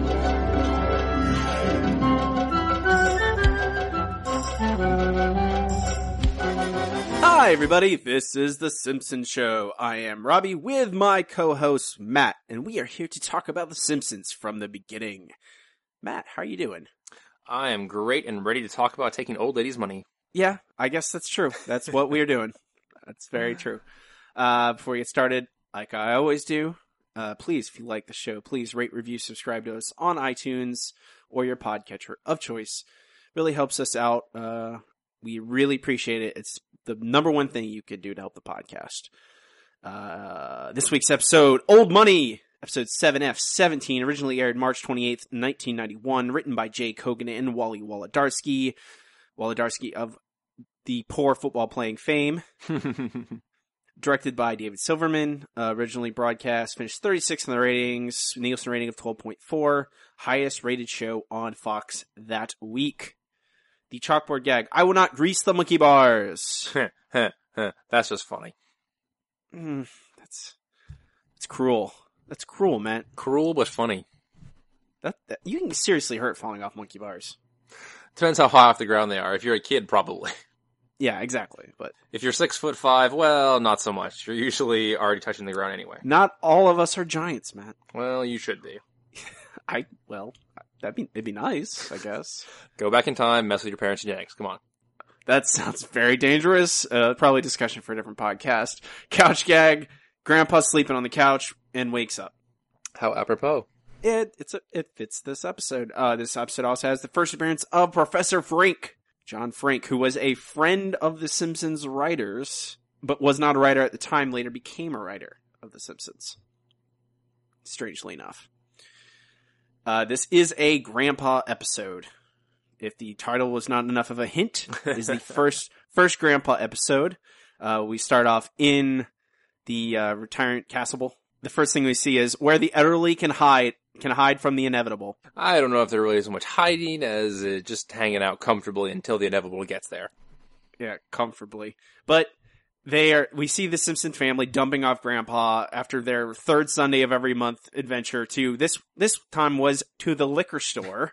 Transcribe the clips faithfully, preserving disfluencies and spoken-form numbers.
Hi, everybody. This is The Simpsons Show. I am Robbie with my co-host, Matt, and we are here to talk about The Simpsons from the beginning. Matt, how are you doing? I am great and ready to talk about taking old ladies' money. Yeah, I guess that's true. That's what we're doing. That's very true. Uh, before we get started, like I always do, uh, please, if you like the show, please rate, review, subscribe to us on iTunes or your podcatcher of choice. Really helps us out. Uh, we really appreciate it. It's the number one thing you could do to help the podcast. Uh, this week's episode, Old Money, episode seven F seventeen, originally aired March twenty-eighth, nineteen ninety-one, written by Jay Kogan and Wally Wolodarski. Wolodarski of the poor football playing fame. Directed by David Silverman. Uh, originally broadcast, finished thirty-sixth in the ratings, Nielsen rating of twelve point four, highest rated show on Fox that week. The chalkboard gag, I will not grease the monkey bars. That's just funny. Mm, that's that's cruel. That's cruel, man. Cruel but funny. That, that you can seriously hurt falling off monkey bars. Depends how high off the ground they are. If you're a kid, probably. Yeah, exactly. But if you're six foot five, well, not so much. You're usually already touching the ground anyway. Not all of us are giants, Matt. Well, you should be. I well, that'd be it'd be nice, I guess. Go back in time, mess with your parents' genetics. Come on. That sounds very dangerous. Uh, probably discussion for a different podcast. Couch gag. Grandpa's sleeping on the couch and wakes up. How apropos. It it's a, it fits this episode. Uh, this episode also has the first appearance of Professor Frank, John Frank, who was a friend of the Simpsons writers, but was not a writer at the time. Later became a writer of the Simpsons. Strangely enough. Uh, this is a Grandpa episode. If the title was not enough of a hint, it is the first first Grandpa episode. Uh, we start off in the uh, retirement castle. The first thing we see is where the elderly can hide can hide from the inevitable. I don't know if there really is so much hiding as uh, just hanging out comfortably until the inevitable gets there. Yeah, comfortably. But they are. We see the Simpson family dumping off Grandpa after their third Sunday of every month adventure to this. This time was to the liquor store.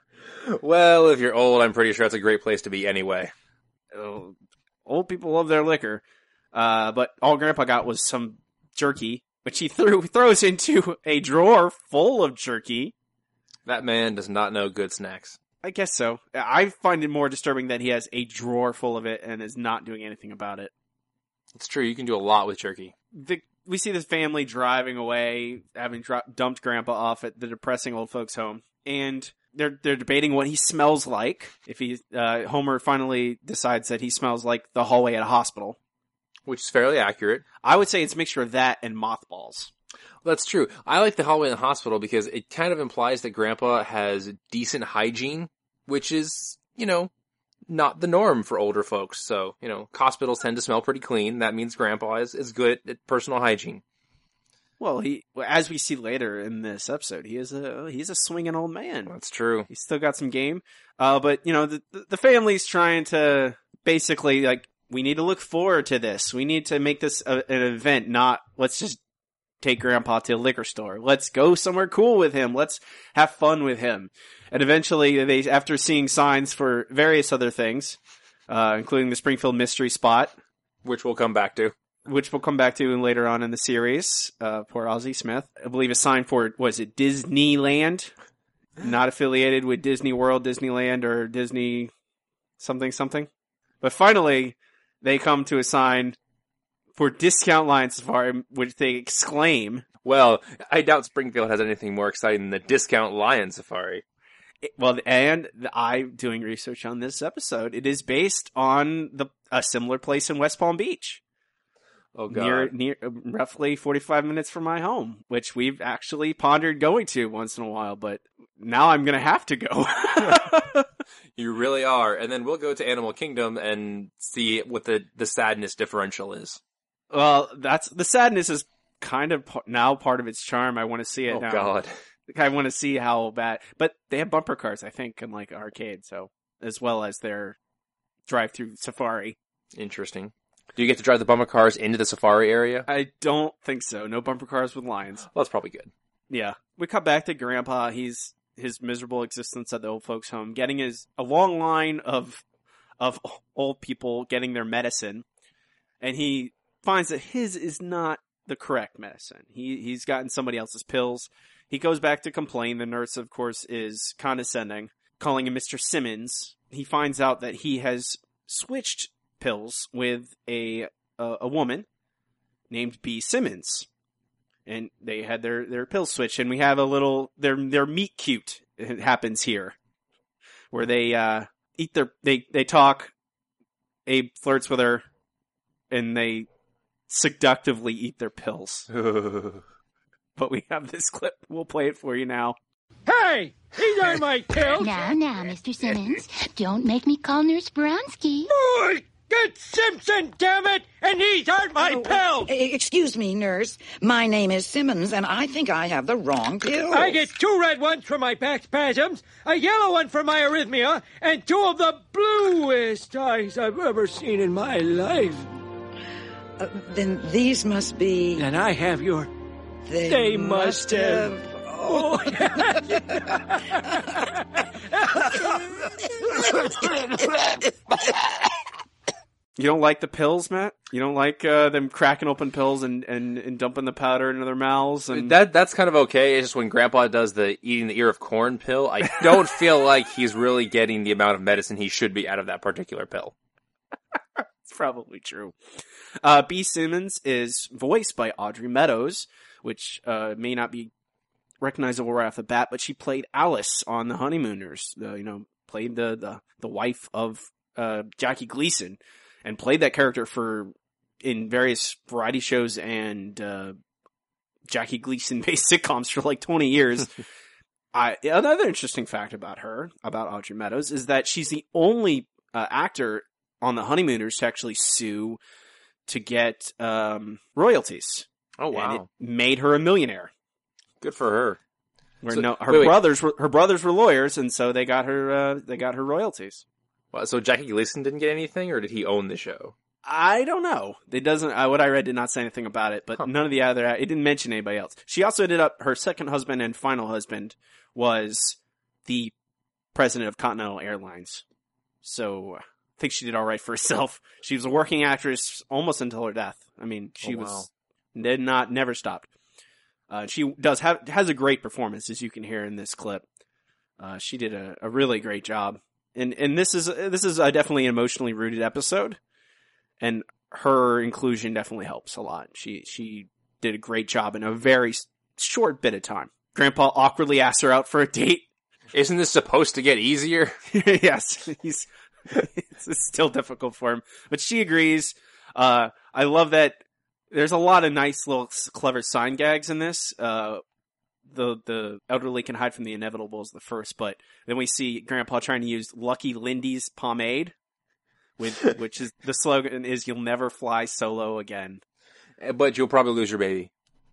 Well, if you're old, I'm pretty sure that's a great place to be anyway. Oh, old people love their liquor. Uh, but all Grandpa got was some jerky, which he threw throws into a drawer full of jerky. That man does not know good snacks. I guess so. I find it more disturbing that he has a drawer full of it and is not doing anything about it. It's true. You can do a lot with jerky. The, we see this family driving away, having dro- dumped Grandpa off at the depressing old folks' home, and they're they're debating what he smells like. If he uh, Homer finally decides that he smells like the hallway at a hospital, which is fairly accurate. I would say it's a mixture of that and mothballs. That's true. I like the hallway in the hospital because it kind of implies that Grandpa has decent hygiene, which is, you know, not the norm for older folks. So, you know, hospitals tend to smell pretty clean. That means Grandpa is, is good at personal hygiene. Well, he, as we see later in this episode, he is a he's a swinging old man. That's true. He's still got some game. Uh, but you know, the the family's trying to basically like, we need to look forward to this. We need to make this a, an event, not let's just take Grandpa to a liquor store. Let's go somewhere cool with him. Let's have fun with him. And eventually, they, after seeing signs for various other things, uh, including the Springfield Mystery Spot, which we'll come back to, which we'll come back to later on in the series, uh, poor Ozzie Smith, I believe a sign for, was it Disneyland? Not affiliated with Disney World, Disneyland, or Disney something something. But finally, they come to a sign for Discount Lion Safari, which they exclaim. Well, I doubt Springfield has anything more exciting than the Discount Lion Safari. It, well, and I'm doing research on this episode. It is based on the a similar place in West Palm Beach. Oh, God. Near, near, roughly forty-five minutes from my home, which we've actually pondered going to once in a while, but now I'm going to have to go. You really are. And then we'll go to Animal Kingdom and see what the, the sadness differential is. Well, that's the sadness is kind of now part of its charm. I want to see it oh, now. Oh, God. I want to see how bad. But they have bumper cars, I think, in like arcade, so as well as their drive-through safari. Interesting. Do you get to drive the bumper cars into the safari area? I don't think so. No bumper cars with lions. Well, that's probably good. Yeah. We cut back to Grandpa. He's his miserable existence at the old folks' home, getting his a long line of of old people getting their medicine, and he finds that his is not the correct medicine. He he's gotten somebody else's pills. He goes back to complain. The nurse, of course, is condescending, calling him Mister Simmons. He finds out that he has switched pills with a a, a woman named B. Simmons. And they had their, their pills switched, and we have a little, their, their meet cute it happens here. Where they, uh, eat their, they, they talk, Abe flirts with her, and they seductively eat their pills. But we have this clip, we'll play it for you now. Hey! These aren't my pills! Now, now, Mister Simmons, don't make me call Nurse Bronsky. Boy! Get Simpson, damn it! And these aren't my oh, pills! Uh, excuse me, nurse. My name is Simmons, and I think I have the wrong pills. I get two red ones for my back spasms, a yellow one for my arrhythmia, and two of the bluest eyes I've ever seen in my life. Uh, then these must be... And I have your... They, they must have... have... Oh, You don't like the pills, Matt? You don't like uh, them cracking open pills and, and, and dumping the powder into their mouths? And... That That's kind of okay. It's just when Grandpa does the eating the ear of corn pill, I don't feel like he's really getting the amount of medicine he should be out of that particular pill. It's probably true. Uh, B. Simmons is voiced by Audrey Meadows, which uh, may not be recognizable right off the bat, but she played Alice on The Honeymooners. Uh, you know, played the, the, the wife of uh, Jackie Gleason. And played that character for in various variety shows and uh, Jackie Gleason-based sitcoms for like twenty years. I, another interesting fact about her, about Audrey Meadows, is that she's the only uh, actor on The Honeymooners to actually sue to get um, royalties. Oh wow! And it made her a millionaire. Good for her. Where so, no, her wait, brothers were her brothers were lawyers, and so they got her uh, they got her royalties. Well, so Jackie Gleason didn't get anything, or did he own the show? I don't know. It doesn't. Uh, what I read did not say anything about it, but huh. none of the other. It didn't mention anybody else. She also ended up. Her second husband and final husband was the president of Continental Airlines. So I think she did all right for herself. She was a working actress almost until her death. I mean, she oh, wow. was did not never stopped. Uh, she does have has a great performance, as you can hear in this clip. Uh, she did a, a really great job. And and this is this is a definitely an emotionally rooted episode, and her inclusion definitely helps a lot. She she did a great job in a very short bit of time. Grandpa awkwardly asks her out for a date. Isn't this supposed to get easier? Yes, he's it's, it's still difficult for him, but she agrees. Uh, I love that. There's a lot of nice little clever sign gags in this. Uh, The the elderly can hide from the inevitable is the first, but then we see Grandpa trying to use Lucky Lindy's pomade, with which is the slogan is "You'll never fly solo again," but you'll probably lose your baby.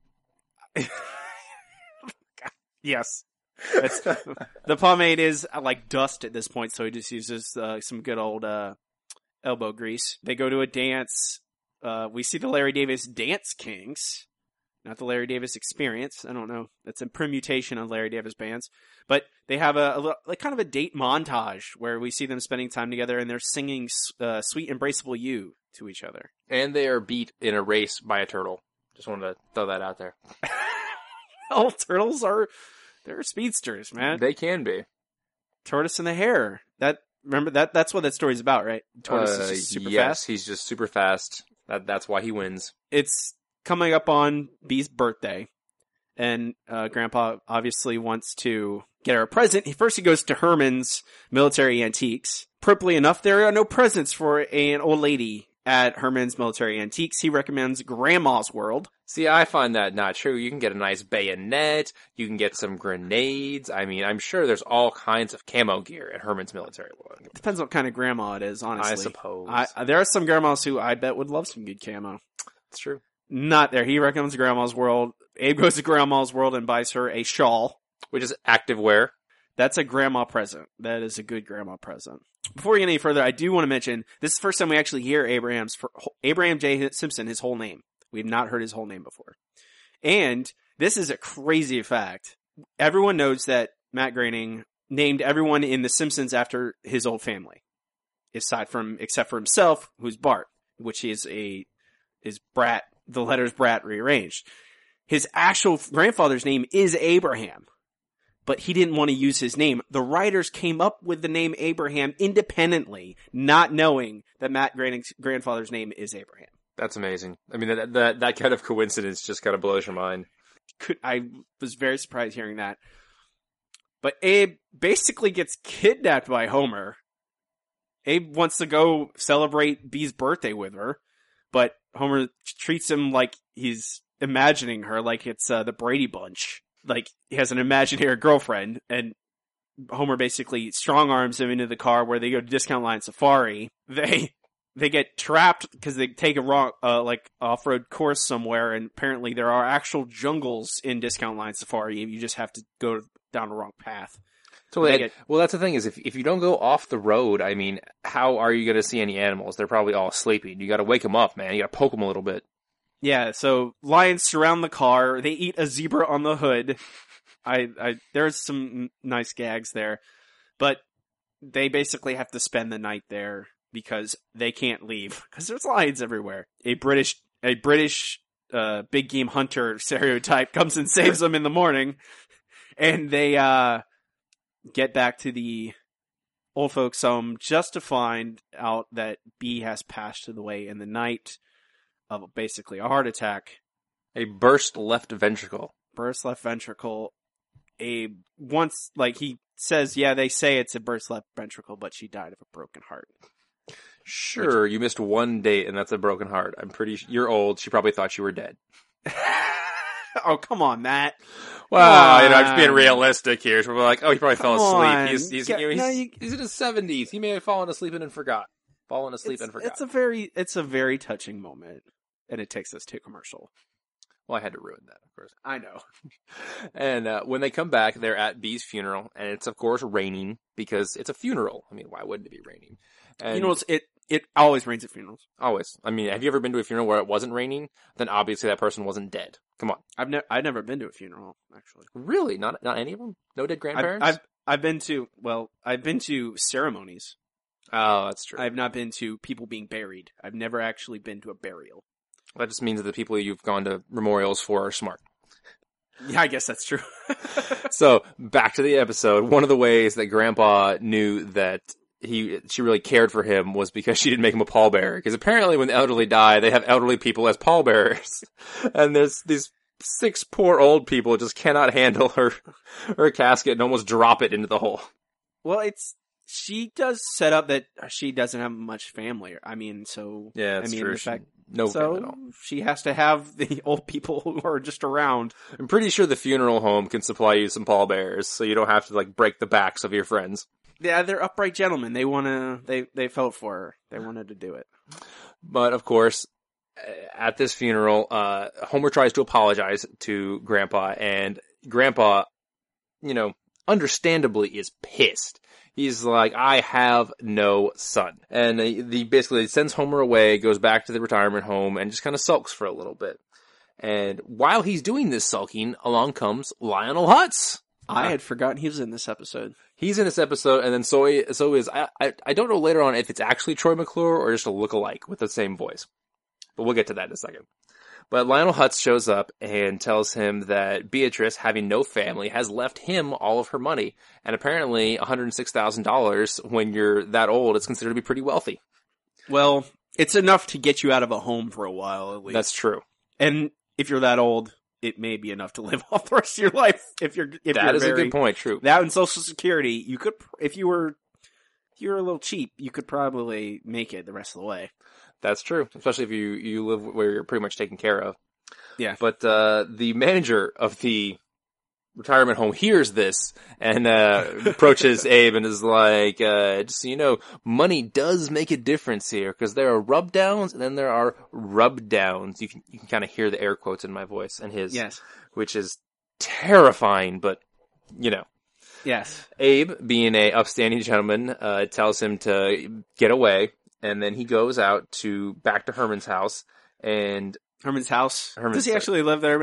Yes, that's, the pomade is like dust at this point, so he just uses uh, some good old uh, elbow grease. They go to a dance. Uh, we see the Larry Davis Dance Kings. Not the Larry Davis Experience. I don't know. That's a permutation of Larry Davis bands. But they have a, a like kind of a date montage where we see them spending time together and they're singing uh, Sweet Embraceable You to each other. And they are beat in a race by a turtle. Just wanted to throw that out there. All turtles are, they're speedsters, man. They can be. Tortoise and the Hare. That, remember, that that's what that story's about, right? Tortoise uh, is just super yes, fast. Yes, he's just super fast. That That's why he wins. It's coming up on Bee's birthday, and uh, Grandpa obviously wants to get her a present. First he goes to Herman's Military Antiques. Appropriately enough, there are no presents for an old lady at Herman's Military Antiques. He recommends Grandma's World. See, I find that not true. You can get a nice bayonet, you can get some grenades. I mean, I'm sure there's all kinds of camo gear at Herman's Military World. It depends what kind of grandma it is, honestly. I suppose. I, there are some grandmas who I bet would love some good camo. It's true. Not there. He recommends Grandma's World. Abe goes to Grandma's World and buys her a shawl. Which is active wear. That's a grandma present. That is a good grandma present. Before we get any further, I do want to mention, this is the first time we actually hear Abraham's, Abraham J. Simpson, his whole name. We have not heard his whole name before. And this is a crazy fact. Everyone knows that Matt Groening named everyone in The Simpsons after his old family, aside from except for himself, who's Bart, which is a is Brat. The letters Brat rearranged. His actual grandfather's name is Abraham, but he didn't want to use his name. The writers came up with the name Abraham independently, not knowing that Matt Groening's grandfather's name is Abraham. That's amazing. I mean, that that that kind of coincidence just kind of blows your mind. Could I was very surprised hearing that. But Abe basically gets kidnapped by Homer. Abe wants to go celebrate Bee's birthday with her, but Homer treats him like he's imagining her, like it's uh, the Brady Bunch. Like, he has an imaginary girlfriend, and Homer basically strong arms him into the car where they go to Discount Line Safari. They they get trapped because they take a wrong, uh, like, off-road course somewhere, and apparently there are actual jungles in Discount Line Safari. You just have to go down the wrong path. So They that, get- well, that's the thing is if if you don't go off the road, I mean, how are you going to see any animals? They're probably all sleeping. You got to wake them up, man. You got to poke them a little bit. Yeah, so lions surround the car. They eat a zebra on the hood. I, I, there's some nice gags there, but they basically have to spend the night there because they can't leave because there's lions everywhere. A British, a British, uh, big game hunter stereotype comes and saves them in the morning, and they, uh, get back to the old folks' home just to find out that Bee has passed away in the night of basically a heart attack, A burst left ventricle. burst left ventricle. A once, like he says, yeah, they say it's a burst left ventricle, but she died of a broken heart. Sure, you missed one date, and that's a broken heart. I'm pretty. Sh- you're old. She probably thought you were dead. Oh, come on, Matt. Well, you know, I'm just Come being on. realistic here. So we're like, oh, he probably fell Come asleep. on. He's he's, Yeah, you know, he's, no, you- he's in his seventies. He may have fallen asleep and then forgot. Fallen asleep It's, and forgot. it's a very, it's a very touching moment, and it takes us to commercial. Well, I had to ruin that, of course. I know. And uh, when they come back, they're at Bee's funeral, and it's of course raining because it's a funeral. I mean, why wouldn't it be raining? And You know, it's, it it always rains at funerals. always. I mean, have you ever been to a funeral where it wasn't raining? Then obviously that person wasn't dead. Come on, I've never, I've never been to a funeral actually. really? Not not any of them? No dead I've, grandparents? I've I've been to well, I've been to ceremonies. Oh, that's true. I've not been to people being buried. I've never actually been to a burial. That just means that the people you've gone to memorials for are smart. Yeah, I guess that's true. So back to the episode. One of the ways that Grandpa knew that he she really cared for him was because she didn't make him a pallbearer. Because apparently, when the elderly die, they have elderly people as pallbearers, and there's these six poor old people just cannot handle her her casket and almost drop it into the hole. Well, it's she does set up that she doesn't have much family. I mean, so Yeah, that's I mean, true. the fact, No so family at all. she has to have the old people who are just around. I'm pretty sure the funeral home can supply you some pallbearers, so you don't have to like break the backs of your friends. Yeah, they're upright gentlemen. They wanna, they they felt for her. They wanted to do it. But of course, at this funeral, uh, Homer tries to apologize to Grandpa, and Grandpa, you know, understandably is pissed. He's like, I have no son. And he he basically sends Homer away, goes back to the retirement home, and just kind of sulks for a little bit. And while he's doing this sulking, along comes Lionel Hutz. I had forgotten he was in this episode. He's in this episode, and then so, so is, I, I, I don't know later on if it's actually Troy McClure or just a look-alike with the same voice. But we'll get to that in a second. But Lionel Hutz shows up and tells him that Beatrice, having no family, has left him all of her money. And apparently one hundred six thousand dollars, when you're that old, is considered to be pretty wealthy. Well, it's enough to get you out of a home for a while, at least. That's true. And if you're that old, it may be enough to live off the rest of your life. If you're, if That you're is very, a good point, true. That and Social Security, you could, if you were, if you were a little cheap, you could probably make it the rest of the way. That's true, especially if you, you live where you're pretty much taken care of. Yeah. But uh, the manager of the retirement home hears this and uh, approaches Abe and is like, uh, just so you know, money does make a difference here, because there are rub downs and then there are rub downs. You can you can kind of hear the air quotes in my voice and his, Yes. which is terrifying, but you know. Yes. Abe, being a upstanding gentleman, uh, tells him to get away, and then he goes out to back to Herman's house, and Herman's house. Herman's Does he house. actually live there, Matt?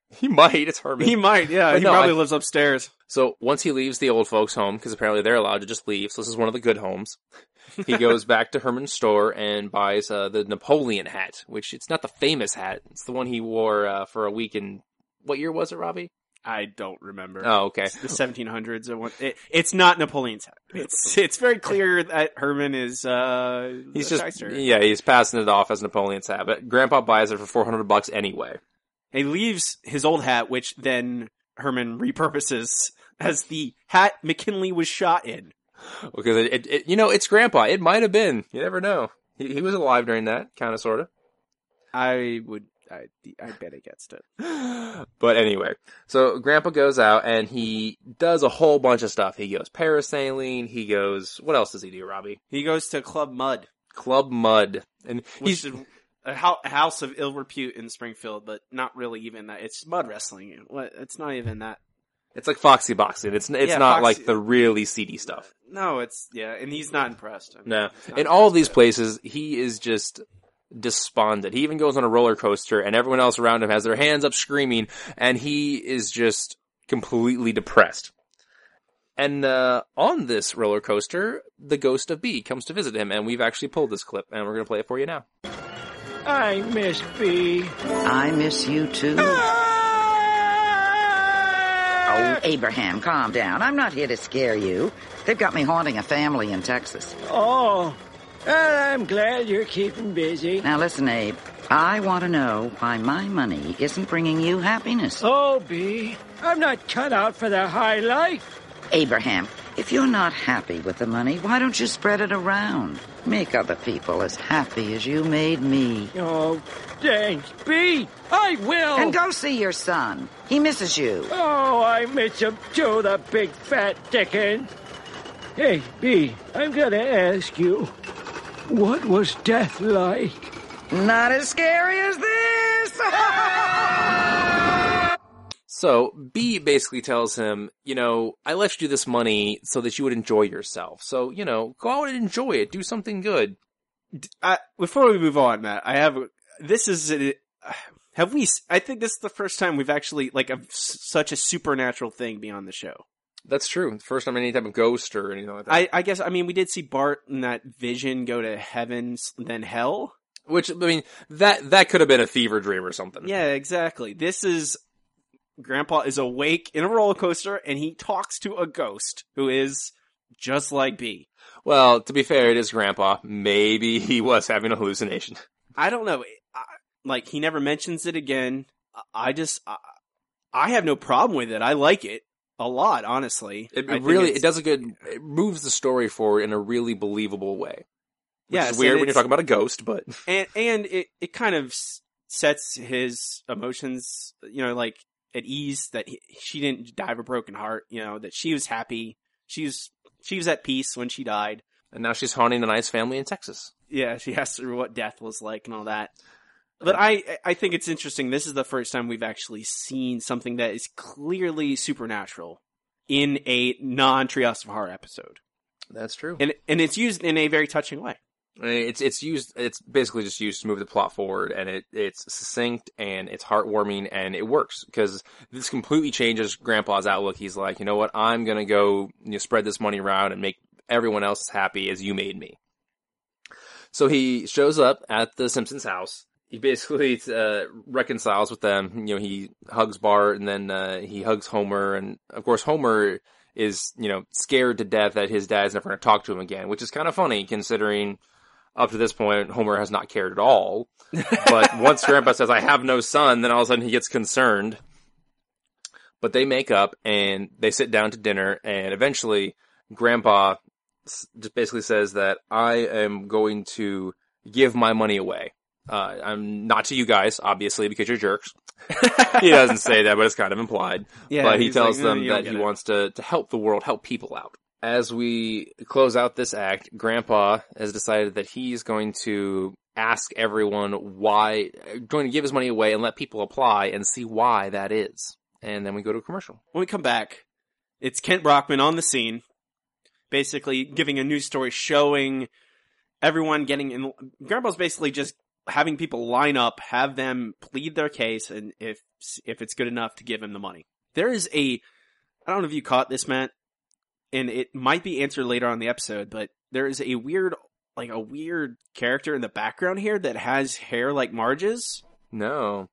He might. It's Herman. He might, yeah. But he no, probably I- lives upstairs. So once he leaves the old folks' home, because apparently they're allowed to just leave, so this is one of the good homes, he goes back to Herman's store and buys uh, the Napoleon hat, which it's not the famous hat. It's the one he wore uh, for a week in, what year was it, Robbie? I don't remember. Oh, okay. It's the seventeen hundreds. Or what, it, it's not Napoleon's hat. It's it's very clear that Herman is uh He's a just, shyster. yeah, he's passing it off as Napoleon's hat, but Grandpa buys it for four hundred bucks anyway. He leaves his old hat, which then Herman repurposes as the hat McKinley was shot in. Because it, it, it you know, it's Grandpa. It might have been. You never know. He, he was alive during that, kind of, sort of. I would, I, I bet against it. But anyway, so Grandpa goes out and he does a whole bunch of stuff. He goes parasailing. He goes, what else does he do, Robbie? He goes to Club Mud, Club Mud. And which he's, is a hou- a house of ill repute in Springfield, but not really even that. It's mud wrestling. What? It's not even that. it's like Foxy Boxing. It's, it's Yeah, not Foxy- like the really seedy stuff. No, it's, yeah, and he's not impressed. I mean, No. he's not In all of these impressed. places, he is just despondent. He even goes on a roller coaster and everyone else around him has their hands up screaming and he is just completely depressed. And, uh, on this roller coaster, the ghost of Bee comes to visit him and we've actually pulled this clip and we're gonna play it for you now. I miss Bee. I miss you too. Oh, Abraham, calm down. I'm not here to scare you. They've got me haunting a family in Texas. Oh, well, I'm glad you're keeping busy. Now listen, Abe. I want to know why my money isn't bringing you happiness. Oh, Bee, I'm not cut out for the high life. Abraham, if you're not happy with the money, why don't you spread it around? Make other people as happy as you made me. Oh, thanks, Bee. I will. And go see your son. He misses you. Oh, I miss him too, the big fat dickens. Hey, Bee, I'm gonna ask you, what was death like? Not as scary as this. So, B basically tells him, you know, I left you this money so that you would enjoy yourself. So, you know, go out and enjoy it. Do something good. I, before we move on, Matt, I have, this is, a, have we, I think this is the first time we've actually, like, a, such a supernatural thing be on the show. That's true. First time any type of ghost or anything like that. I, I guess, I mean, we did see Bart and that vision go to heaven, then hell. Which, I mean, that, that could have been a fever dream or something. Yeah, exactly. This is, Grandpa is awake in a roller coaster and he talks to a ghost who is just like B. Well, to be fair, it is Grandpa. Maybe he was having a hallucination. I don't know. I, like, he never mentions it again. I just, I, I have no problem with it. I like it a lot, honestly. It, I it think really, it's- it does a good, it moves the story forward in a really believable way. Which Yes, is weird and when you're it's- talking about a ghost, but And, and it, it kind of s- sets his emotions, you know, like, at ease that he, she didn't die of a broken heart, you know, that she was happy. She was, she was at peace when she died. and now she's haunting a nice family in Texas. Yeah, she asked her what death was like and all that. But I, I think it's interesting. This is the first time we've actually seen something that is clearly supernatural in a non-Treehouse of Horror episode. That's true. And, and it's used in a very touching way. It's it's used. It's basically just used to move the plot forward, and it it's succinct and it's heartwarming, and it works because this completely changes Grandpa's outlook. He's like, you know what? I'm gonna go you know, spread this money around and make everyone else as happy as you made me. So he shows up at the Simpsons' house. He basically uh, reconciles with them. You know, he hugs Bart, and then uh, he hugs Homer, and of course Homer is you know scared to death that his dad's never going to talk to him again, which is kind of funny considering. Up to this point, Homer has not cared at all. But once Grandpa says, I have no son, then all of a sudden he gets concerned. But they make up and they sit down to dinner, and eventually Grandpa just basically says that I am going to give my money away. Uh, I'm not to you guys, obviously, because you're jerks. He doesn't say that, but it's kind of implied. Yeah, but he he's tells like, "No, them you don't that get he it." wants to, to help the world, help people out. As we close out this act, Grandpa has decided that he's going to ask everyone why, going to give his money away and let people apply and see why that is. And then we go to a commercial. When we come back, it's Kent Brockman on the scene, basically giving a news story showing everyone getting in. Grandpa's basically just having people line up, have them plead their case, and if if it's good enough to give him the money. There is a, I don't know if you caught this, Matt, and it might be answered later on in the episode, but there is a weird, like a weird character in the background here that has hair like Marge's. No.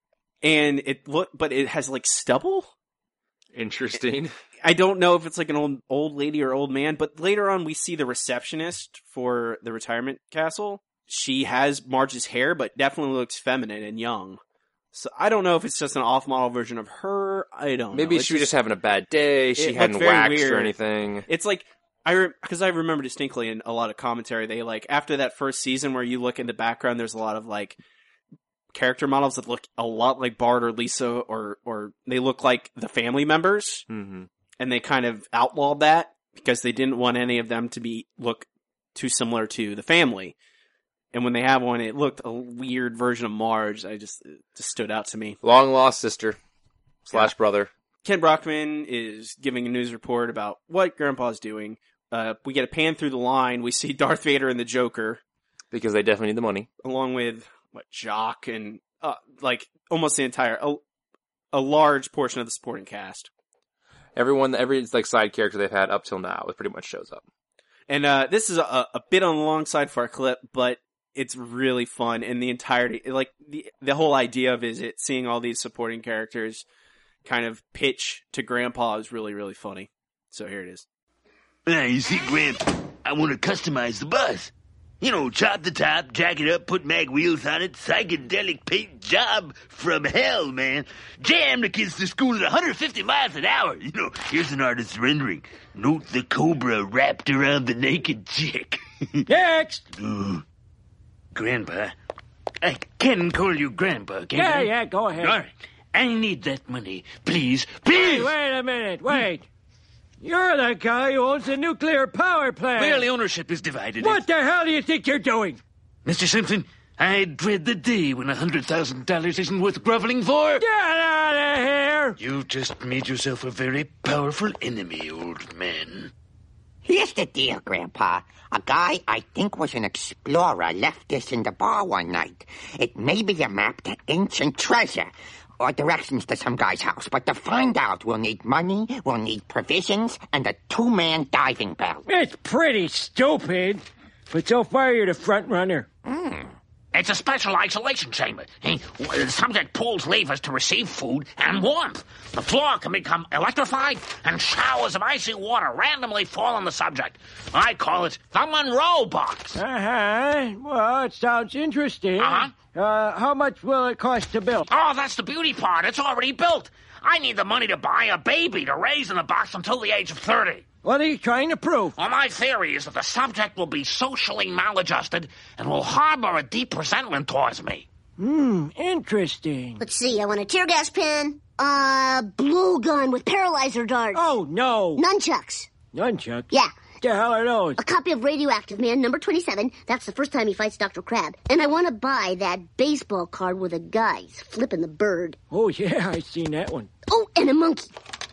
And it look, but it has like stubble. Interesting. I don't know if it's like an old old lady or old man, but later on we see the receptionist for the retirement castle. She has Marge's hair, but definitely looks feminine and young. So I don't know if it's just an off-model version of her. I don't Maybe know. It's she was just having a bad day. She it hadn't looked very waxed weird. or anything. It's like, I because re- I remember distinctly in a lot of commentary, they like, after that first season where you look in the background, there's a lot of like character models that look a lot like Bart or Lisa, or, or they look like the family members. Mm-hmm. And they kind of outlawed that because they didn't want any of them to be look too similar to the family. And when they have one, it looked a weird version of Marge. I just, it just stood out to me. Long lost sister slash Yeah. brother. Ken Brockman is giving a news report about what Grandpa's doing. Uh, we get a pan through the line. We see Darth Vader and the Joker, Because they definitely need the money. along with what Jock and uh, like almost the entire a, a large portion of the supporting cast. Everyone, every like side character they've had up till now, it pretty much shows up. And uh, this is a, a bit on the long side for our clip, but it's really fun in the entirety. Like the the whole idea of is it seeing all these supporting characters kind of pitch to Grandpa is really really funny. So here it is. Ah, you see, Grandpa, I want to customize the bus. You know, chop the top, jack it up, put mag wheels on it, psychedelic paint job from hell, man. Jam the kids to school at one hundred fifty miles an hour. You know, here's an artist's rendering. Note the cobra wrapped around the naked chick. Next! Ooh. Grandpa, I can call you Grandpa, can't Yeah, I? yeah, go ahead. All right. I need that money. Please, Hey, please! wait a minute, wait. You're the guy who owns the nuclear power plant. Well, the ownership is divided. What the hell do you think you're doing? Mister Simpson, I dread the day when a hundred thousand dollars isn't worth groveling for. Get out of here! You just made yourself a very powerful enemy, old man. Here's the deal, Grandpa. A guy I think was an explorer left this in the bar one night. It may be a map to ancient treasure, or directions to some guy's house. But to find out, we'll need money, we'll need provisions, and a two-man diving bell. It's pretty stupid, but so far you're the front runner. Mm. It's a special isolation chamber. The subject pulls levers to receive food and warmth. The floor can become electrified, and showers of icy water randomly fall on the subject. I call it the Monroe box. Uh-huh. Well, it sounds interesting. Uh-huh. Uh, how much will it cost to build? Oh, that's the beauty part. It's already built. I need the money to buy a baby to raise in the box until the age of thirty. What are you trying to prove? Well, my theory is that the subject will be socially maladjusted and will harbor a deep resentment towards me. Hmm, interesting. Let's see, I want a tear gas pen, a blue gun with paralyzer darts. Oh, no. Nunchucks. Nunchucks? Yeah. What the hell are those? A copy of Radioactive Man, number twenty-seven. That's the first time he fights Doctor Crab. And I want to buy that baseball card with the guys flipping the bird. Oh, yeah, I seen that one. Oh, and a monkey.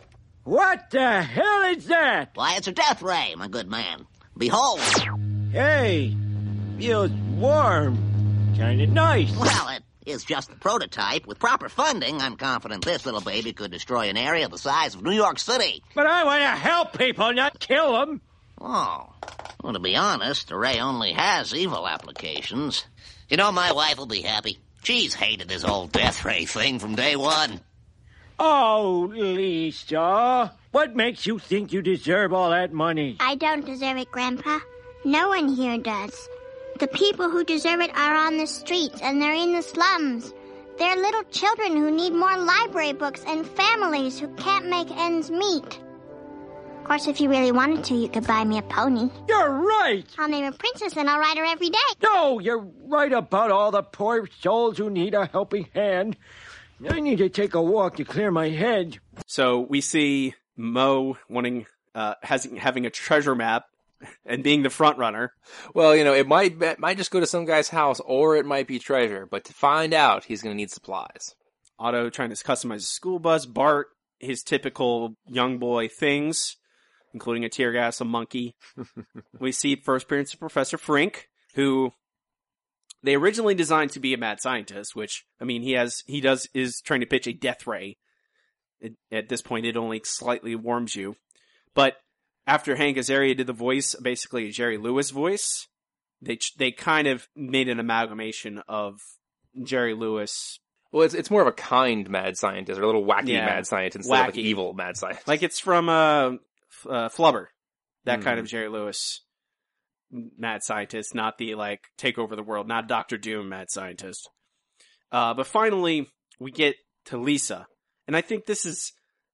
What the hell is that? Why, it's a death ray, my good man. Behold. Hey, feels warm. Kind of nice. Well, it is just the prototype. With proper funding, I'm confident this little baby could destroy an area the size of New York City. But I want to help people, not kill them. Oh. Well, to be honest, the ray only has evil applications. You know, my wife will be happy. She's hated this whole death ray thing from day one. Oh, Lisa, what makes you think you deserve all that money? I don't deserve it, Grandpa. No one here does. The people who deserve it are on the streets, and they're in the slums. They're little children who need more library books and families who can't make ends meet. Of course, if you really wanted to, you could buy me a pony. You're right. I'll name her Princess, and I'll ride her every day. No, you're right about all the poor souls who need a helping hand. I need to take a walk to clear my head. So we see Mo wanting, uh, has, having a treasure map and being the front runner. Well, you know, it might it might just go to some guy's house, or it might be treasure. But to find out, he's going to need supplies. Otto trying to customize a school bus. Bart, his typical young boy things, including a tear gas, a monkey. We see first appearance of Professor Frink, who They originally designed to be a mad scientist, which, I mean, he has, he does, is trying to pitch a death ray. It, at this point, it only slightly warms you. But after Hank Azaria did the voice, basically a Jerry Lewis voice, they, they kind of made an amalgamation of Jerry Lewis. Well, it's it's more of a kind mad scientist, or a little wacky Yeah, mad scientist instead wacky. of like evil mad scientist. Like it's from, uh, F- uh Flubber. That Mm. kind of Jerry Lewis mad scientist, not the, like, take over the world, not Doctor Doom mad scientist. Uh, but finally, we get to Lisa. And I think this is,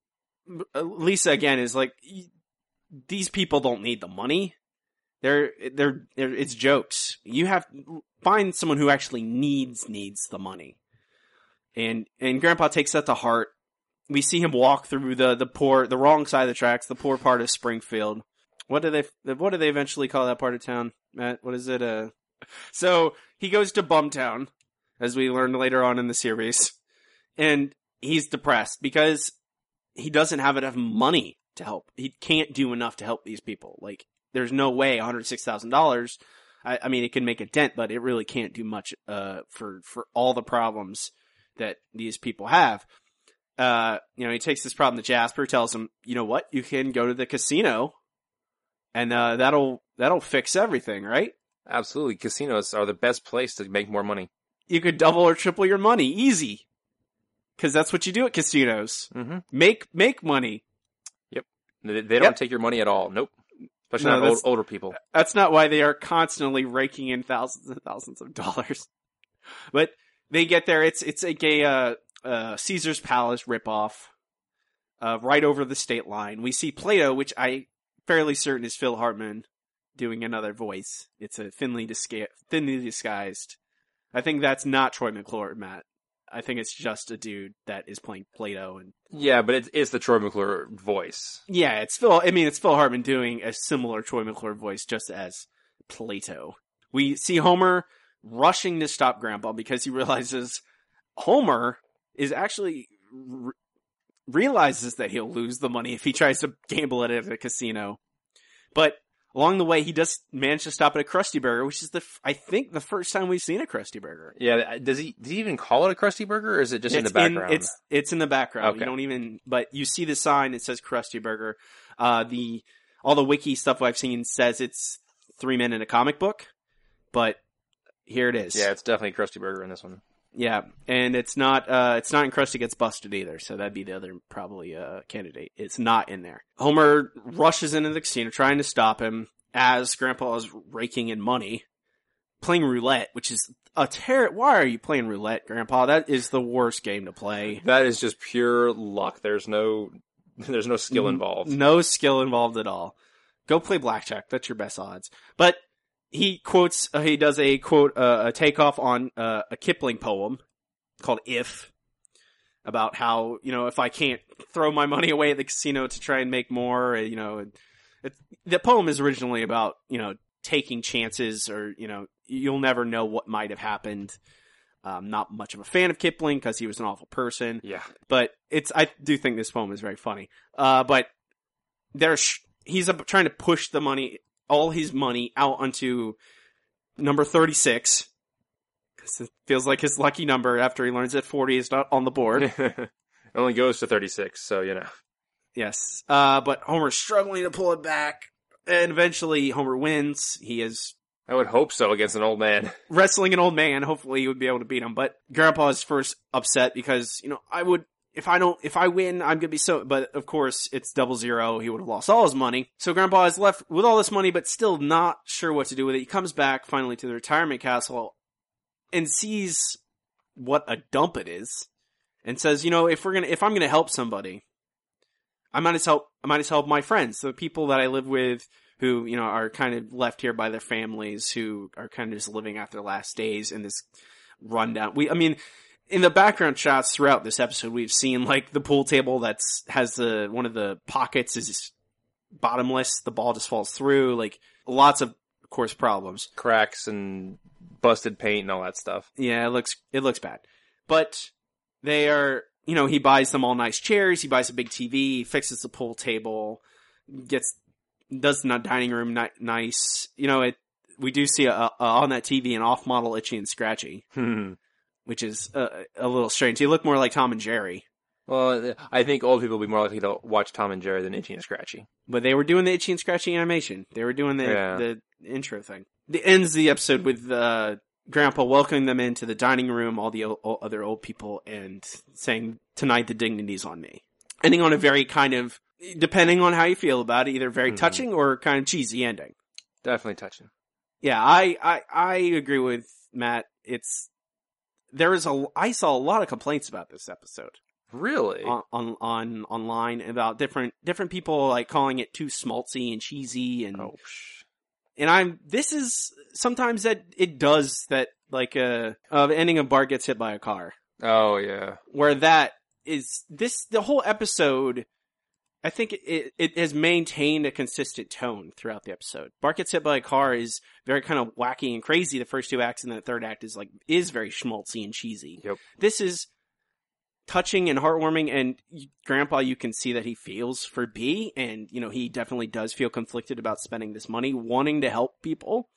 Lisa again is like, these people don't need the money. They're, they're, they're, it's jokes. You have, find someone who actually needs, needs the money. And, and Grandpa takes that to heart. We see him walk through the, the poor, the wrong side of the tracks, the poor part of Springfield. What do they, what do they eventually call that part of town, Matt? What is it? Uh, so he goes to Bumtown, as we learned later on in the series, and he's depressed because he doesn't have enough money to help. He can't do enough to help these people. Like, there's no way one hundred six thousand dollars, I, I mean, it can make a dent, but it really can't do much, uh, for, for all the problems that these people have. Uh, you know, he takes this problem to Jasper, tells him, you know what, you can go to the casino, and, uh, that'll, that'll fix everything, right? Absolutely. Casinos are the best place to make more money. You could double or triple your money, easy. Cause that's what you do at casinos. Mm-hmm. Make, make money. Yep. They, they don't Yep. take your money at all. Nope. Especially No, not old, that's- older people. That's not why they are constantly raking in thousands and thousands of dollars. But they get there. It's it's like a uh, uh, Caesar's Palace ripoff, uh, right over the state line. We see Plato, which I fairly certain is Phil Hartman doing another voice. It's a thinly disca- thinly disguised. I think that's not Troy McClure, Matt. I think it's just a dude that is playing Plato. And Yeah, but it is the Troy McClure voice. yeah, it's Phil. I mean, it's Phil Hartman doing a similar Troy McClure voice, just as Plato. We see Homer rushing to stop Grandpa because he realizes Homer is actually re- realizes that he'll lose the money if he tries to gamble it at a casino. But along the way, he does manage to stop at a Krusty Burger, which is the f- I think the first time we've seen a Krusty Burger. Yeah, does he does he even call it a Krusty Burger, or is it just in the It's background? it's it's in the background. Okay. You don't even, but you see the sign. It says Krusty Burger. Uh, the all the wiki stuff I've seen says it's three men in a comic book, but here it is. Yeah, it's definitely Krusty Burger in this one. Yeah, and it's not uh it's not in Krusty Gets Busted either, so that'd be the other probably uh candidate. It's not in there. Homer rushes into the casino trying to stop him as Grandpa is raking in money, playing roulette, which is a ter- why are you playing roulette, Grandpa? That is the worst game to play. That is just pure luck. There's no there's no skill involved. No skill involved at all. Go play blackjack. That's your best odds. But he quotes, uh, he does a quote, uh, a takeoff on uh, a Kipling poem called If, about how, you know, if I can't throw my money away at the casino to try and make more, uh, you know, it, it, the poem is originally about, you know, taking chances, or, you know, you'll never know what might have happened. Um, not much of a fan of Kipling because he was an awful person. Yeah. But it's, I do think this poem is very funny. Uh, but there's, he's uh, trying to push the money, all his money out onto number thirty-six. Cause it feels like his lucky number after he learns that forty is not on the board. It only goes to thirty-six, so you know. Yes. Uh, but Homer's struggling to pull it back, and eventually Homer wins. He is I would hope so against an old man. wrestling an old man. Hopefully he would be able to beat him. But Grandpa is first upset because, you know, I would, if I don't, if I win, I'm gonna be so, but of course it's double zero. He would have lost all his money. So Grandpa is left with all this money, but still not sure what to do with it. He comes back finally to the retirement castle and sees what a dump it is and says, you know, if we're gonna, if I'm gonna help somebody, I might as help, I might as help my friends, the people that I live with, who, you know, are kind of left here by their families, who are kind of just living out their last days in this rundown. We, I mean, in the background shots throughout this episode, we've seen like the pool table that's has the one of the pockets is bottomless. The ball just falls through. Like lots of, of course, problems, Cracks and busted paint and all that stuff. Yeah, it looks it looks bad, but they are. You know, he buys them all nice chairs. He buys a big T V, fixes the pool table, gets does the dining room ni- nice. You know, it we do see a, a, on that T V an off-model Itchy and Scratchy, Hmm. which is uh, a little strange. He looked more like Tom and Jerry. Well, I think old people will be more likely to watch Tom and Jerry than Itchy and Scratchy. But they were doing the Itchy and Scratchy animation. They were doing the Yeah. the intro thing. It ends the episode with uh, Grandpa welcoming them into the dining room, all the o- o- other old people, and saying, "Tonight the dignity's on me." Ending on a very kind of, depending on how you feel about it, either very Mhm. touching or kind of cheesy ending. Definitely touching. Yeah, I, I, I agree with Matt. It's, there is a, I saw a lot of complaints about this episode. Really? On, on, on, online about different, different people like calling it too schmaltzy and cheesy and, Oh, sh- and I'm, this is, sometimes that, it does that, like, uh, uh, the ending of Bart gets hit by a car. oh yeah. Where that is, this, the whole episode, I think it, it has maintained a consistent tone throughout the episode. Bart gets hit by a car is very kind of wacky and crazy the first two acts, and the third act is like, is very schmaltzy and cheesy. Yep. This is touching and heartwarming, and Grandpa, you can see that he feels for B, and, you know, he definitely does feel conflicted about spending this money, wanting to help people.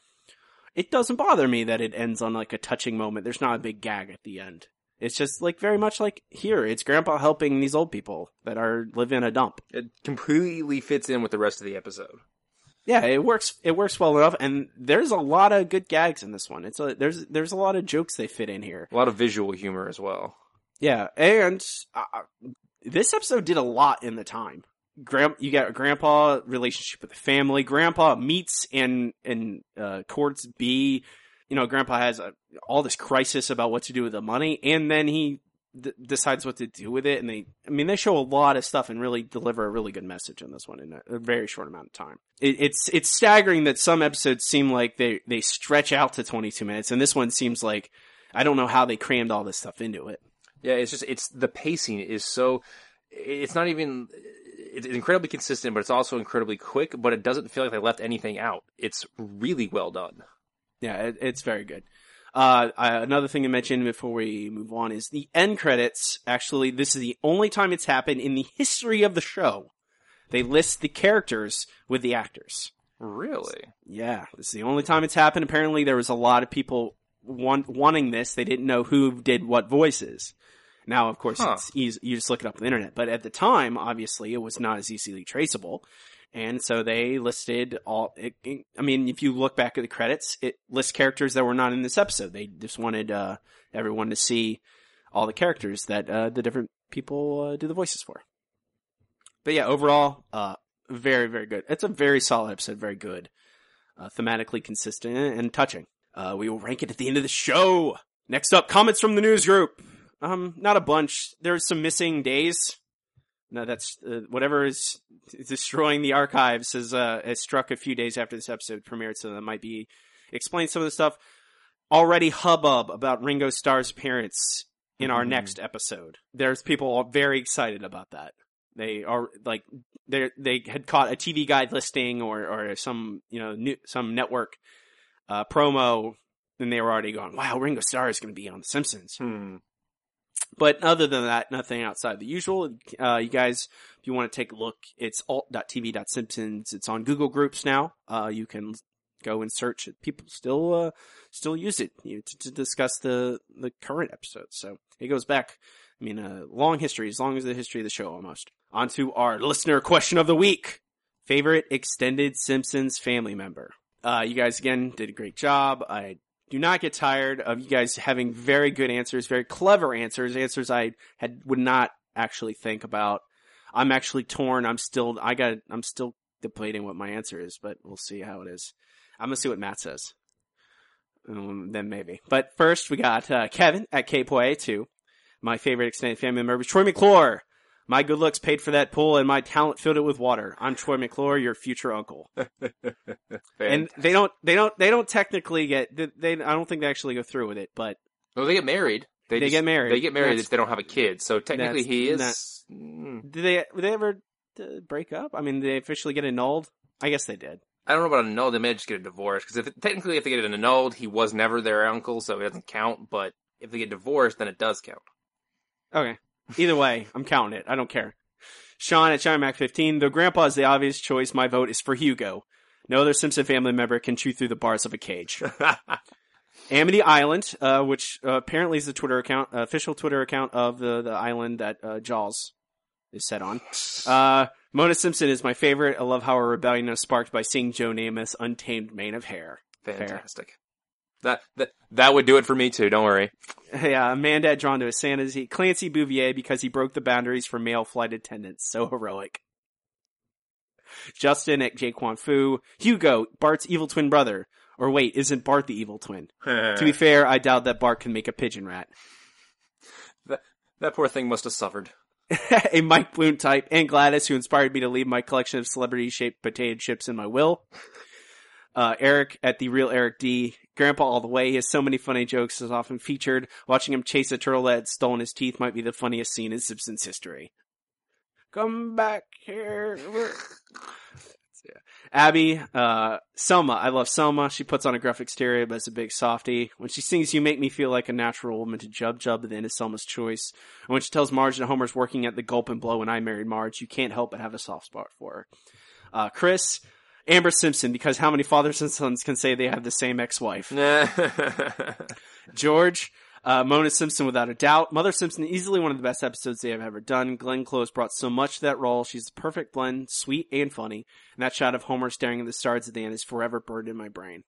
It doesn't bother me that it ends on like a touching moment. There's not a big gag at the end. It's just like very much like here, it's Grandpa helping these old people that are live in a dump. It completely fits in with the rest of the episode. Yeah, it works. It works well enough, and there's a lot of good gags in this one. It's a there's there's a lot of jokes they fit in here. A lot of visual humor as well. Yeah, and uh, this episode did a lot in the time. Grand, you got a Grandpa relationship with the family. Grandpa meets and and uh, courts B. You know, Grandpa has a, all this crisis about what to do with the money, and then he d- decides what to do with it. And they, I mean, they show a lot of stuff and really deliver a really good message in this one in a, a very short amount of time. It, it's it's staggering that some episodes seem like they they stretch out to twenty-two minutes, and this one seems like I don't know how they crammed all this stuff into it. Yeah, it's just it's the pacing is so. It's not even. It's incredibly consistent, but it's also incredibly quick. But it doesn't feel like they left anything out. It's really well done. Yeah, it, it's very good. Uh, I, another thing to mention before we move on is the end credits. Actually, this is the only time it's happened in the history of the show. They list the characters with the actors. Really? Yeah, this is the only time it's happened. Apparently, there was a lot of people want, wanting this. They didn't know who did what voices. Now, of course, Huh. it's easy. You just look it up on the internet. But at the time, obviously, it was not as easily traceable. And so they listed all, it, it, I mean, if you look back at the credits, it lists characters that were not in this episode. They just wanted, uh, everyone to see all the characters that, uh, the different people, uh, do the voices for. But yeah, overall, uh, very, very good. It's a very solid episode, very good. Uh, thematically consistent and touching. Uh, we will rank it at the end of the show. Next up, comments from the news group. Um, not a bunch. There's some missing days. No, that's uh, whatever is destroying the archives has uh, has struck a few days after this episode premiered, so that might be explain some of the stuff. Already hubbub about Ringo Starr's appearance in our Mhm. next episode. There's people all very excited about that. They are like they they had caught a T V Guide listing or or some you know new, some network uh, promo, and they were already going, "Wow, Ringo Starr is going to be on The Simpsons." Hmm. But other than that, nothing outside the usual. Uh, you guys, if you want to take a look, it's alt dot t v dot simpsons. It's on Google Groups now. Uh, you can go and search it. People still, uh, still use it you know, to, to discuss the, the current episodes. So it goes back, I mean, a long history, as long as the history of the show almost. On to our listener question of the week. Favorite extended Simpsons family member? Uh, you guys again did a great job. I do not get tired of you guys having very good answers, very clever answers, answers I had would not actually think about. I'm actually torn. I'm still, I got, I'm still debating what my answer is, but we'll see how it is. I'm gonna see what Matt says. Um, then maybe. But first we got, uh, Kevin at K P O A two. My favorite extended family member is Troy McClure. My good looks paid for that pool and my talent filled it with water. I'm Troy McClure, your future uncle. And they don't, they don't, they don't technically get, they, they, I don't think they actually go through with it, but. Well, they get married. They, just, get married. They get married That's- if they don't have a kid. So technically he is. that's- Mm. Did they, did they ever uh, break up? I mean, did they officially get annulled? I guess they did. I don't know about annulled. They may just get a divorce. Because if technically if they get it annulled, he was never their uncle, so it doesn't count. But if they get divorced, then it does count. Okay. Either way, I'm counting it. I don't care. Sean at ShineMac fifteen. Though Grandpa is the obvious choice, my vote is for Hugo. No other Simpson family member can chew through the bars of a cage. Amity Island, uh, which uh, apparently is the Twitter account, uh, official Twitter account of the, the island that uh, Jaws is set on. Uh, Mona Simpson is my favorite. I love how her rebellion is sparked by seeing Joe Namath's untamed mane of hair. Fantastic. That, that that would do it for me too, don't worry. Yeah, Amanda drawn to his sanity. Clancy Bouvier because he broke the boundaries for male flight attendants. So heroic. Justin at Jaquan Fu. Hugo, Bart's evil twin brother. Or wait, isn't Bart the evil twin? To be fair, I doubt that Bart can make a pigeon rat. That, that poor thing must have suffered. A Mike Bloom type, and Gladys, who inspired me to leave my collection of celebrity-shaped potato chips in my will. Uh, Eric at the real Eric D. Grandpa all the way. He has so many funny jokes as often featured. Watching him chase a turtle that had stolen his teeth might be the funniest scene in Simpsons history. Come back here. Yeah. Abby, uh, Selma. I love Selma. She puts on a gruff exterior, but it's a big softie. When she sings You Make Me Feel Like a Natural Woman to Jub Jub at the end of Selma's Choice. And when she tells Marge that Homer's working at the Gulp and Blow when I married Marge, you can't help but have a soft spot for her. Uh, Chris, Amber Simpson, because how many fathers and sons can say they have the same ex-wife? George, uh, Mona Simpson without a doubt. Mother Simpson, easily one of the best episodes they have ever done. Glenn Close brought so much to that role. She's the perfect blend, sweet and funny. And that shot of Homer staring at the stars at the end is forever burned in my brain.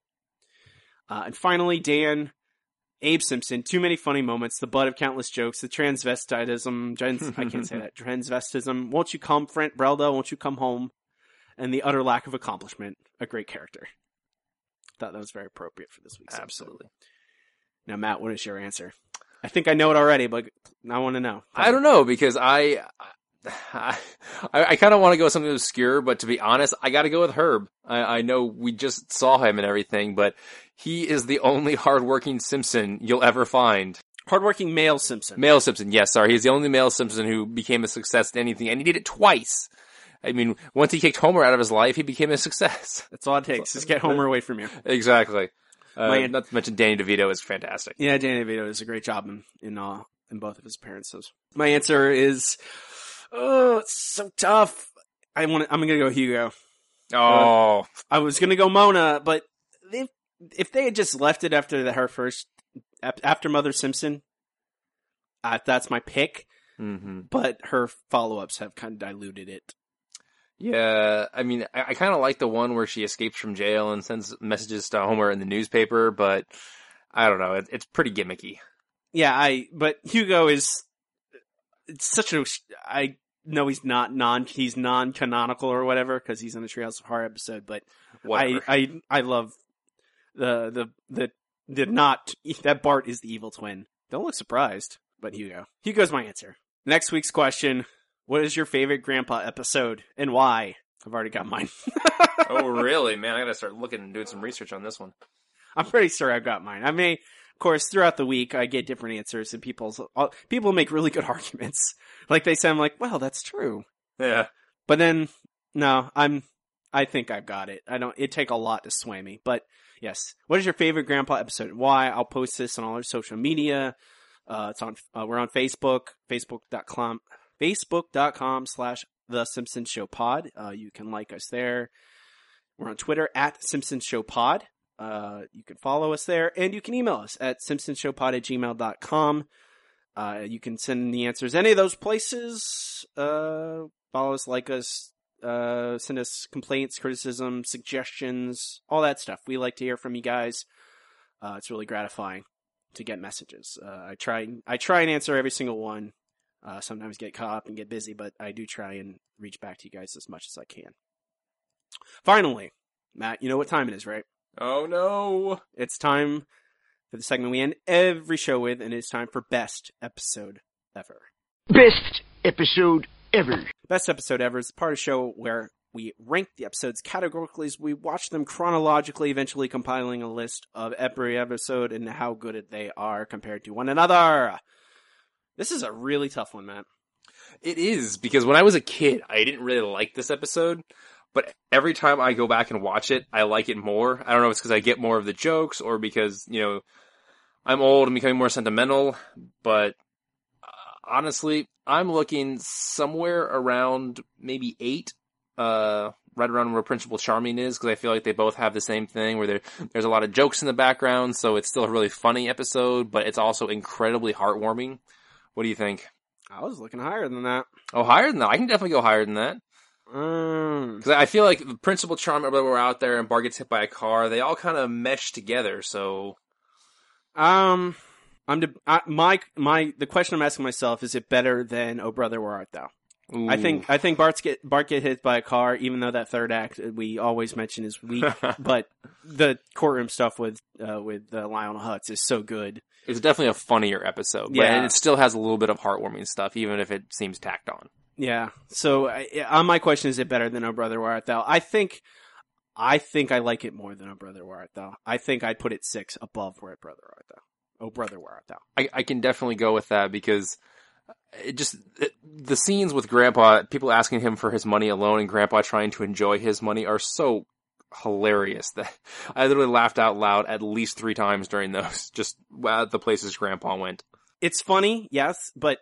Uh, and finally, Dan, Abe Simpson, too many funny moments, the butt of countless jokes, the transvestitism, trans, I can't say that, transvestism, won't you come, Front Brelda, won't you come home? And the utter lack of accomplishment. A great character. Thought that was very appropriate for this week's Absolutely. episode. Now, Matt, what is your answer? I think I know it already, but I want to know. I don't know, because I, I, I kind of want to go with something obscure, but to be honest, I got to go with Herb. I, I know we just saw him and everything, but he is the only hardworking Simpson you'll ever find. Hardworking male Simpson. Male Simpson, yes, sorry. He's the only male Simpson who became a success at anything, and he did it twice. I mean, once he kicked Homer out of his life, he became a success. That's all it takes, is get Homer away from you. Exactly. Uh, My, not to mention Danny DeVito is fantastic. Yeah, Danny DeVito does a great job in in, uh, in both of his appearances. My answer is, oh, it's so tough. I want. I'm gonna go Hugo. Oh, uh, I was gonna go Mona, but if if they had just left it after the, her first after Mother Simpson, uh, that's my pick. Mm-hmm. But her follow ups have kind of diluted it. Yeah, I mean, I, I kind of like the one where she escapes from jail and sends messages to Homer in the newspaper, but I don't know, it, it's pretty gimmicky. Yeah, I, but Hugo is, it's such a, I know he's not non, he's non-canonical or whatever, because he's in the Treehouse of Horror episode, but Whatever. I, I, I love the, the, the, the not, that Bart is the evil twin. Don't look surprised, but Hugo. Hugo's my answer. Next week's question. What is your favorite Grandpa episode, and why? I've already got mine. Oh, really? Man, I gotta start looking and doing some research on this one. I'm pretty sure I've got mine. I mean, of course, throughout the week, I get different answers, and people's, people make really good arguments. Like, they say, I'm like, well, that's true. Yeah. But then, no, I'm, I think I've got it. I don't, it'd take a lot to sway me. But, yes. What is your favorite Grandpa episode, and why? I'll post this on all our social media. Uh, it's on, uh, we're on Facebook, facebook dot com. Facebook.com slash The Simpsons Show Pod. Uh, you can like us there. We're on Twitter at Simpsons Show Pod. Uh, you can follow us there, and you can email us at simpsonshowpod at gmail dot com. Uh, you can send in the answers any of those places. Uh, follow us, like us, uh, send us complaints, criticism, suggestions, all that stuff. We like to hear from you guys. Uh, it's really gratifying to get messages. Uh, I try, I try and answer every single one. Uh, sometimes get caught up and get busy, but I do try and reach back to you guys as much as I can. Finally, Matt, you know what time it is, right? Oh, no. It's time for the segment we end every show with, and it's time for Best Episode Ever. Best episode ever. Best Episode Ever is part of the show where we rank the episodes categorically as we watch them chronologically, eventually compiling a list of every episode and how good they are compared to one another. This is a really tough one, Matt. It is, because when I was a kid, I didn't really like this episode, but every time I go back and watch it, I like it more. I don't know if it's because I get more of the jokes, or because, you know, I'm old and becoming more sentimental, but uh, honestly, I'm looking somewhere around maybe eight, uh, right around where Principal Charming is, because I feel like they both have the same thing where there there's a lot of jokes in the background, so it's still a really funny episode, but it's also incredibly heartwarming. What do you think? I was looking higher than that. Oh, higher than that? I can definitely go higher than that. Um, Because I feel like Principal Charming were out there and Bart gets hit by a car. They all kind of mesh together, so... Um, I'm de- I, my my the question I'm asking myself, is it better than Oh Brother Where Art Thou? Ooh. I think I think Bart's get Bart get hit by a car, even though that third act we always mention is weak, but the courtroom stuff with uh, with uh, Lionel Hutz is so good. It's definitely a funnier episode, but Yeah. it still has a little bit of heartwarming stuff, even if it seems tacked on. Yeah. So I, on my question, is it better than Oh Brother Where Art Thou? I think I think I like it more than Oh Brother Where Art Thou. I think I'd put it six above Where Brother Art Thou. Oh Brother Where Art Thou. I, I can definitely go with that because it just it, the scenes with Grandpa, people asking him for his money alone, and Grandpa trying to enjoy his money are so hilarious that I literally laughed out loud at least three times during those. Just at the places Grandpa went. It's funny, yes, but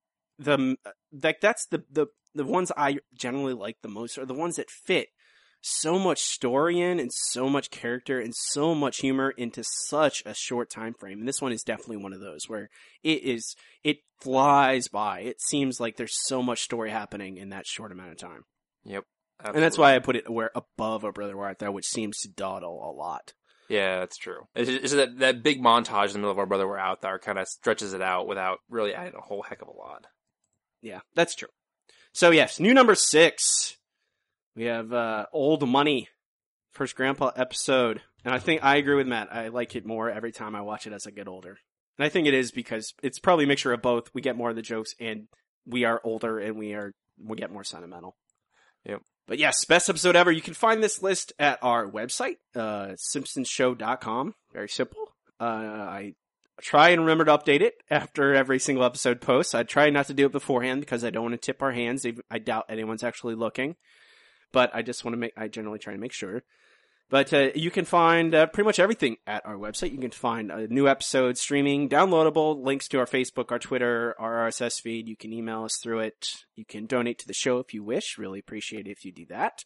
the like that's the the the ones I generally like the most are the ones that fit so much story in and so much character and so much humor into such a short time frame. And this one is definitely one of those where it is it flies by. It seems like there's so much story happening in that short amount of time. Yep. Absolutely. And that's why I put it where above Oh Brother Where Art Thou, which seems to dawdle a lot. Yeah, that's true. It's, it's that that big montage in the middle of Our Brother We're Out There kind of stretches it out without really adding a whole heck of a lot. Yeah, that's true. So yes, new number six. We have uh, Old Money, first Grandpa episode. And I think I agree with Matt. I like it more every time I watch it as I get older. And I think it is because it's probably a mixture of both. We get more of the jokes and we are older and we are we get more sentimental. Yep. But yes, best episode ever. You can find this list at our website, uh, simpsons show dot com. Very simple. Uh, I try and remember to update it after every single episode post. I try not to do it beforehand because I don't want to tip our hands. I doubt anyone's actually looking. But I just want to make, I generally try to make sure. But uh, you can find uh, pretty much everything at our website. You can find a new episode streaming, downloadable, links to our Facebook, our Twitter, our R S S feed. You can email us through it. You can donate to the show if you wish. Really appreciate it if you do that.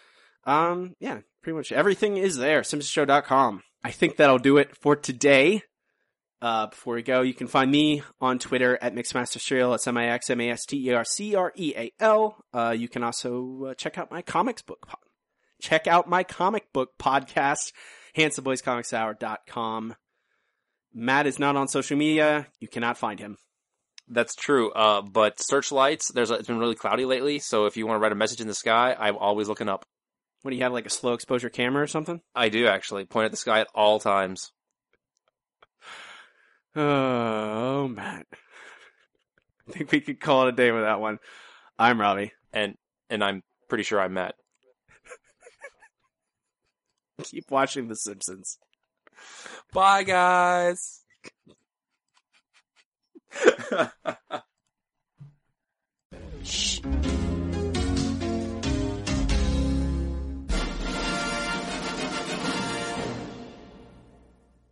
Um, yeah, pretty much everything is there. simpsons show dot com. I think that'll do it for today. Uh, before we go, you can find me on Twitter at MixmasterCereal. It's M I X M A S T E R C R E A L. Uh, you can also uh, check out my comics book. Po- check out my comic book podcast, handsome boys comics hour dot com. Matt is not on social media. You cannot find him. That's true. Uh, but searchlights, there's a, it's been really cloudy lately, so if you want to write a message in the sky, I'm always looking up. What, do you have, like a slow exposure camera or something? I do, actually. Point at the sky at all times. Oh, Matt. I think we could call it a day with that one. I'm Robbie. And and I'm pretty sure I'm Matt. Keep watching The Simpsons. Bye, guys.